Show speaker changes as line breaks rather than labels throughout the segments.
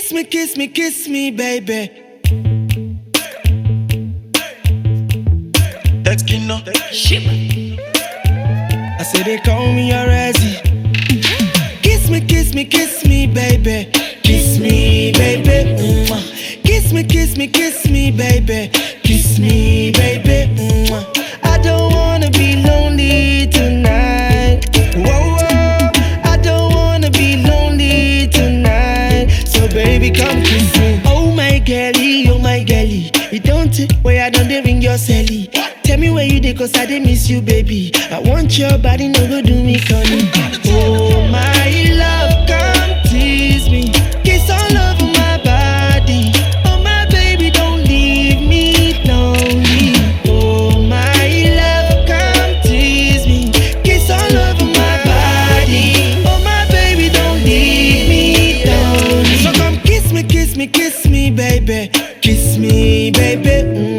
Kiss me, baby.
That's Kino.
I say they call me Arezi. Kiss me, baby. Kiss me, baby. Kiss me, baby. Kiss me, baby. I don't wanna be lonely tonight. Whoa, whoa. I don't wanna be lonely tonight. So baby, come kiss me. Oh my girlie, you don't take where I don't ring your celly. Tell me where you dey, cause I dey miss you, baby. I want your body, no go do me funny. Oh my love, come tease me. Kiss all over my body. Oh my baby, don't leave me lonely. Oh my love, come tease me. Kiss all over my body. Oh my baby, don't leave me lonely. So come kiss me, baby. Kiss me, baby.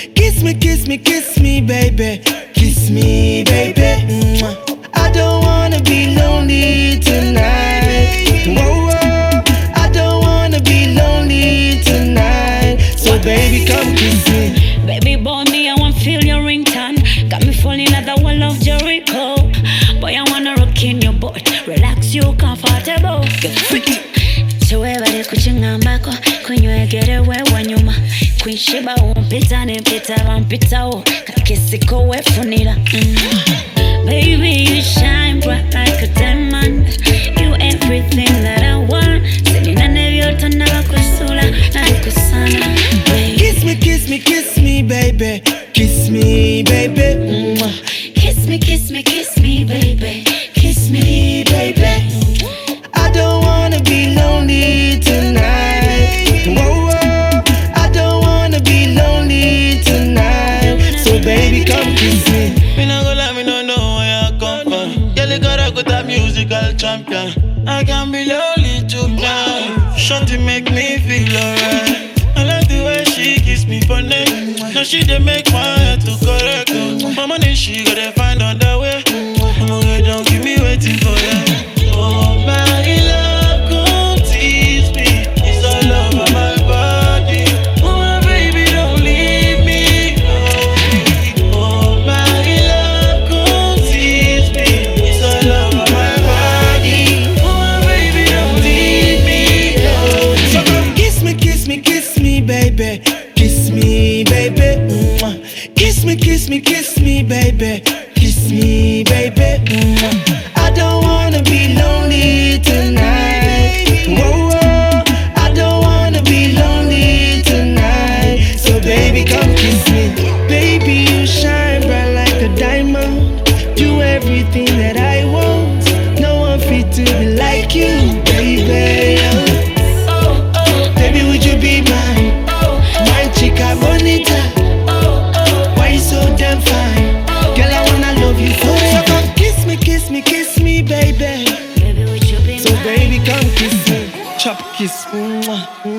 Kiss me, baby. Kiss me, baby. I don't wanna be lonely tonight. Whoa, whoa. I don't wanna be lonely tonight. So baby, come kiss me.
Baby boy, me, I want feel your ringtone. Got me falling at the wall of Jericho. Boy, I wanna rock in your butt. Relax you comfortable. Get freaky. Chowebale kuchingambako kunywegere wanyuma kwishiba umpita nempita wampitao kakisiko wefunira Baby, you shine bright like a diamond. You everything that I want. Selina nevyota navakusula nakusana.
Kiss me, baby. Kiss me, baby.
Kiss me, baby. Kiss me, baby.
I don't wanna be lonely tonight. Whoa, whoa. I don't wanna be lonely tonight. So baby, come kiss me.
Me no go lie, me no know where I come from. Girl, you gotta go that musical champion. I can be lonely tonight. Shorty make me feel alright. I like the way she kiss me for neck. Now she dey make my head to correct. My money she gotta find on the way. Oh, girl, don't keep me waiting for you. Oh my love, come tease me. It's all over my body. Oh my baby, don't leave me lonely. Oh my love, come tease me. It's all over my body. Oh my baby, don't leave me lonely.
So come kiss me, baby. Kiss me, baby. Kiss me, baby. Kiss me, baby. I don't wanna be lonely tonight. Whoa, whoa. I don't wanna be lonely tonight. So baby, come kiss me. Baby, you shine bright like a diamond. Do everything that I want. No one fit to be like you, baby. Baby, would you be mine? My chica bonita. Why you so damn fine? Girl, I wanna love you forever. So come kiss me, baby.
Baby, would you be
So
mine?
baby, come kiss me. Chop kiss. Mwah.